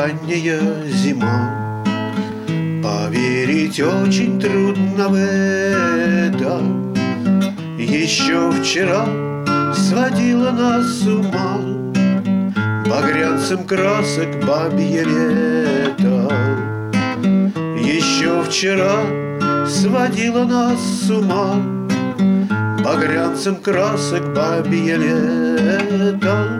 ранняя зима. Поверить очень трудно в это. Еще вчера сводила нас с ума багрянцем красок бабье лето. Еще вчера сводила нас с ума багрянцем красок бабье лето.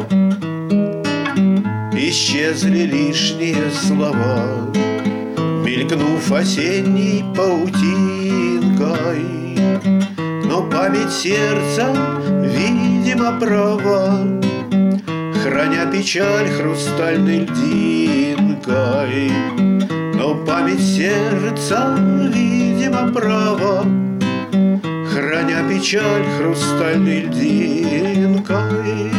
Исчезли лишние слова, мелькнув осенней паутинкой, но память сердца, видимо, права, храня печаль хрустальной льдинкой. Но память сердца, видимо, права, храня печаль хрустальной льдинкой.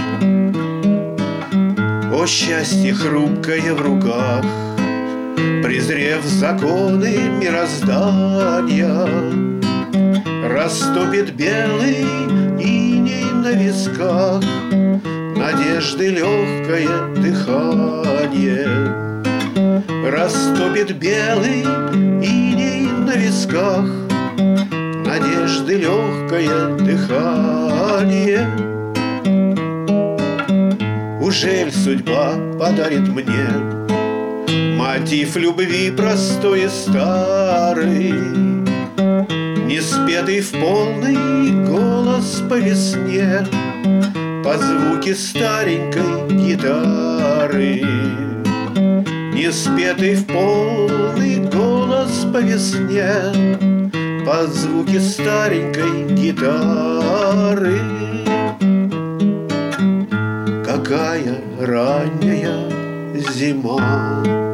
О, счастье хрупкое в руках, презрев законы мироздания, растопит белый иней на висках надежды легкое дыхание. Растопит белый иней на висках надежды легкое дыхание. Ужель судьба подарит мне мотив любви простой и старый, не спетый в полный голос по весне, по звуке старенькой гитары. Не спетый в полный голос по весне, по звуке старенькой гитары. Какая ранняя зима!